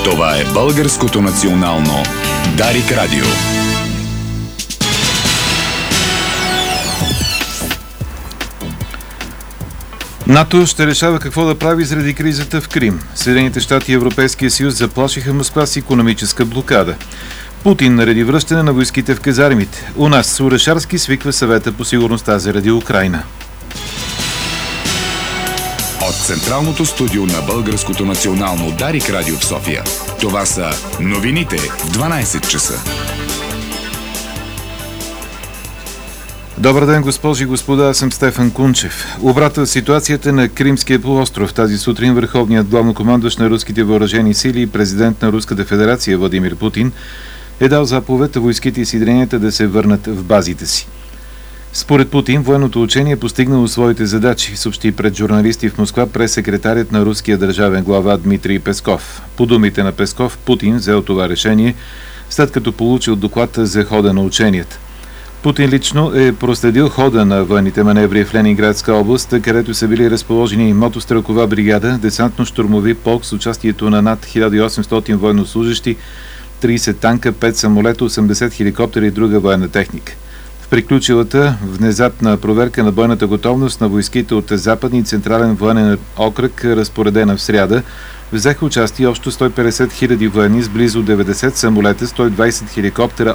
Това е Българското национално Дарик Радио. НАТО ще решава какво да прави заради кризата в Крим. Съединените щати и Европейския съюз заплашиха Москва с икономическа блокада. Путин нареди връщане на войските в казармите. У нас Орешарски свиква съвета по сигурността заради Украйна. От Централното студио на Българското национално Дарик Радио в София. Това са новините в 12 часа. Добър ден, госпожи и господа, аз съм Стефан Кунчев. Обрата ситуацията на Кримския полуостров. Тази сутрин върховният главнокомандващ на руските въоръжени сили и президент на Руската федерация Владимир Путин е дал заповед войските и съединенията да се върнат в базите си. Според Путин, военното учение е постигнало своите задачи, съобщи пред журналисти в Москва прес-секретарят на руския държавен глава Дмитрий Песков. По думите на Песков, Путин взел това решение, след като получил доклад за хода на ученията. Путин лично е проследил хода на военните маневри в Ленинградска област, където са били разположени мотострелкова бригада, десантно-щурмови полк с участието на над 1800 военнослужащи, 30 танка, 5 самолета, 80 хеликоптера и друга военна техника. В приключилата внезапна проверка на бойната готовност на войските от Западни и Централен военен окръг, разпоредена в сряда, взеха участие общо 150 хиляди военни с близо 90 самолета, 120 хеликоптера,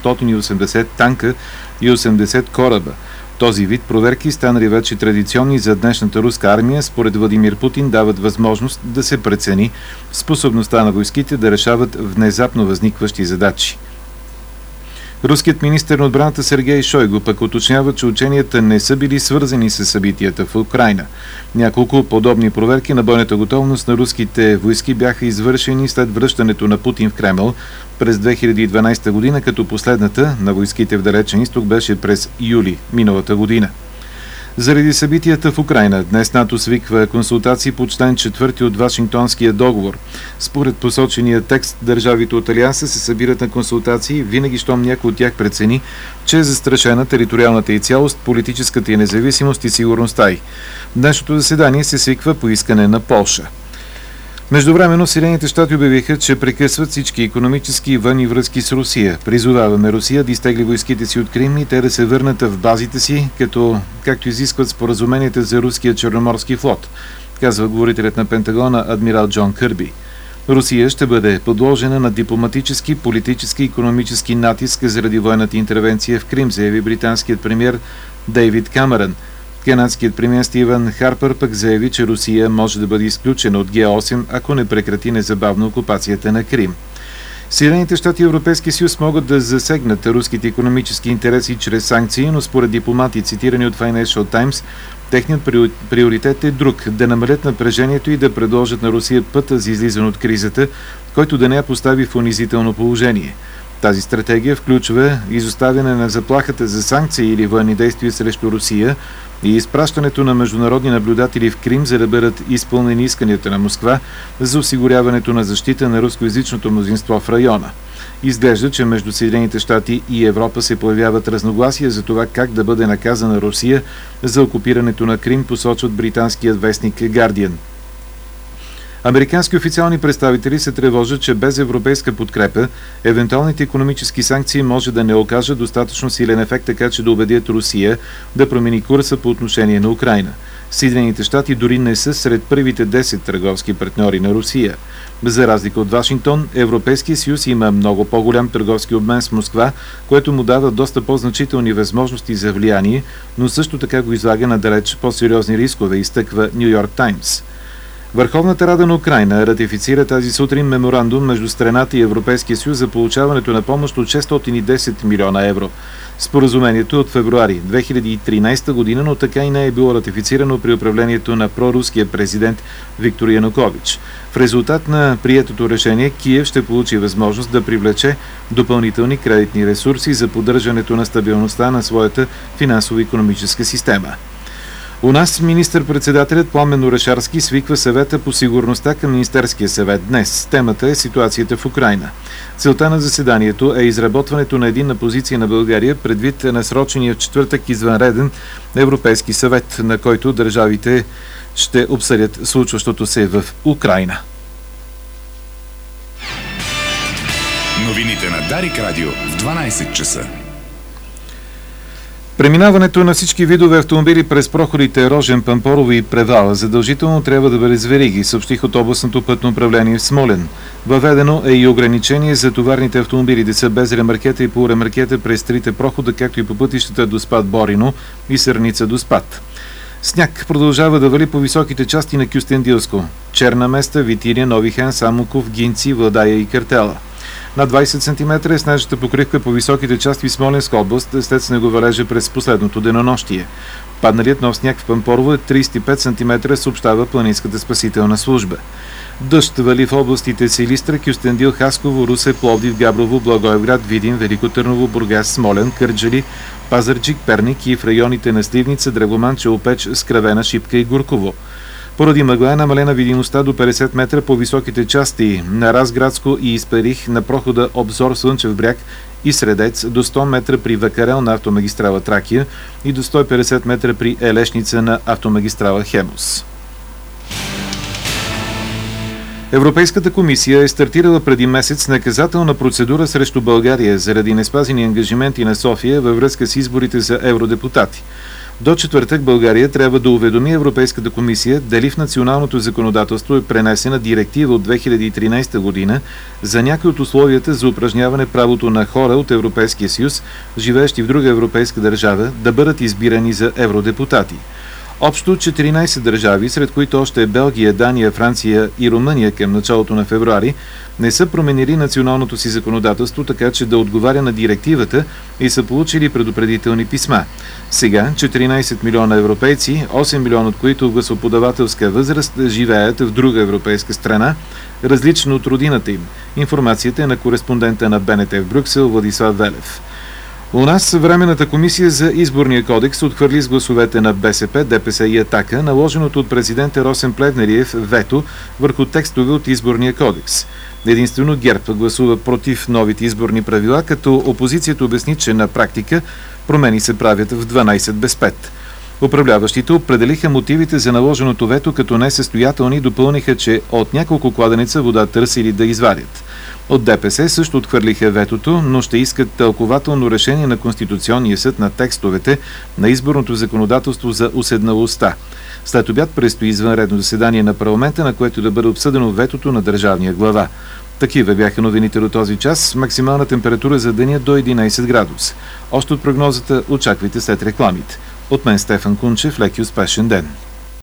880 танка и 80 кораба. Този вид проверки, станали вече традиционни за днешната руска армия, според Владимир Путин дават възможност да се прецени способността на войските да решават внезапно възникващи задачи. Руският министър на отбраната Сергей Шойгу пък уточнява, че ученията не са били свързани с събитията в Украйна. Няколко подобни проверки на бойната готовност на руските войски бяха извършени след връщането на Путин в Кремъл през 2012 година, като последната на войските в Далечен изток беше през юли миналата година. Заради събитията в Украйна, днес НАТО свиква консултации по член 4 от Вашингтонския договор. Според посочения текст, държавите от Алианса се събират на консултации винаги, щом някой от тях прецени, че е застрашена териториалната и цялост, политическата и независимост и сигурността й. Днешното заседание се свиква по искане на Полша. Междувременно Съединените щати обявиха, че прекъсват всички икономически и военни връзки с Русия. Призоваваме Русия да изтегли войските си от Крим и те да се върнат в базите си, както изискват споразуменията за руския черноморски флот, казва говорителят на Пентагона адмирал Джон Кърби. Русия ще бъде подложена на дипломатически, политически и икономически натиск заради военната интервенция в Крим, заяви британският премиер Дейвид Камерън. Канадският премиер Стивън Харпър пък заяви, че Русия може да бъде изключена от Г8, ако не прекрати незабавно окупацията на Крим. Съединените щати и Европейския съюз могат да засегнат руските икономически интереси чрез санкции, но според дипломати, цитирани от Financial Times, техният приоритет е друг – да намалят напрежението и да предложат на Русия пътя за излизане от кризата, който да не я постави в унизително положение. Тази стратегия включва изоставяне на заплахата за санкции или военни действия срещу Русия и изпращането на международни наблюдатели в Крим, за да бъдат изпълнени исканията на Москва за осигуряването на защита на рускоязичното мнозинство в района. Изглежда, че между Съединените щати и Европа се появяват разногласия за това как да бъде наказана Русия за окупирането на Крим, посочват британският вестник Guardian. Американски официални представители се тревожат, че без европейска подкрепа евентуалните икономически санкции може да не окажат достатъчно силен ефект, така че да убедят Русия да промени курса по отношение на Украйна. Съединените щати дори не са сред първите 10 търговски партньори на Русия. За разлика от Вашингтон, Европейския съюз има много по-голям търговски обмен с Москва, което му дава доста по-значителни възможности за влияние, но също така го излага на далеч по-сериозни рискове, изтъква Ню Йорк Таймс. Върховната рада на Украйна ратифицира тази сутрин меморандум между страната и Европейския съюз за получаването на помощ от 610 милиона евро. Споразумението от февруари 2013 година, но така и не е било ратифицирано при управлението на проруския президент Виктор Янукович. В резултат на приетото решение, Киев ще получи възможност да привлече допълнителни кредитни ресурси за поддържането на стабилността на своята финансово-икономическа система. У нас министър-председателят Пламен Орешарски свиква съвета по сигурността към Министерския съвет днес. Темата е ситуацията в Украйна. Целта на заседанието е изработването на единна позиция на България предвид насрочения в четвъртък извънреден Европейски съвет, на който държавите ще обсъдят случващото се в Украйна. Новините на Дарик Радио в 12 часа. Преминаването на всички видове автомобили през проходите Рожен, Пампорово и Превала задължително трябва да бъде с вериги, съобщих от областното пътно управление в Смолян. Въведено е и ограничение за товарните автомобили да са без ремаркета и полуремаркета през трите прохода, както и по пътищата до Спад Борино и Сърница до Спад. Сняг продължава да вали по високите части на Кюстендилско. Черна Места, Витиня, Нови хан, Самоков, Гинци, Владая и Картела. На 20 см е снежната покривка по високите части в Смолянска област след снеговалежа през последното денонощие. Падналият нов сняг в Пампорово е 35 см, съобщава Планинската спасителна служба. Дъжд вали в областите Силистра, Кюстендил, Хасково, Русе, Пловдив, Габрово, Благоевград, Видин, Велико Търново, Бургас, Смолян, Кърджали, Пазарджик, Перник и в районите на Сливница, Драгоман, Челопеч, Скравена, Шипка и Гурково. Поради мъгла е намалена видимостта до 50 метра по високите части на Разградско и Исперих на прохода Обзор Слънчев бряг и Средец, до 100 метра при Вакарел на автомагистрала Тракия и до 150 метра при Елешница на автомагистрала Хемус. Европейската комисия е стартирала преди месец наказателна процедура срещу България заради неспазени ангажименти на София във връзка с изборите за евродепутати. До четвъртък България трябва да уведоми Европейската комисия дали в националното законодателство е пренесена директива от 2013 година за някои от условията за упражняване правото на хора от Европейския съюз, живеещи в друга европейска държава, да бъдат избирани за евродепутати. Общо 14 държави, сред които още е Белгия, Дания, Франция и Румъния към началото на февруари, не са променили националното си законодателство, така че да отговаря на директивата и са получили предупредителни писма. Сега 14 милиона европейци, 8 милиона от които в гласоподавателска възраст, живеят в друга европейска страна, различна от родината им. Информацията е на кореспондента на БНТ в Брюксел Владислав Велев. У нас Временната комисия за изборния кодекс отхвърли с гласовете на БСП, ДПС и Атака наложеното от президента Росен Плевнелиев вето върху текстове от изборния кодекс. Единствено ГЕРБ гласува против новите изборни правила, като опозицията обясни, че на практика промени се правят в 12 без 5. Управляващите определиха мотивите за наложеното вето като несъстоятелни и допълниха, че от няколко кладенеца вода търсили да извадят. От ДПС също отхвърлиха ветото, но ще искат тълкователно решение на Конституционния съд на текстовете на изборното законодателство за уседналостта. След обяд предстои извънредно заседание на парламента, на което да бъде обсъдено ветото на държавния глава. Такива бяха новините до този час. Максимална температура за деня до 11 градуса. Още от прогнозата очаквайте след рекламите. От мен Стефан Кунчев, лек и успешен ден.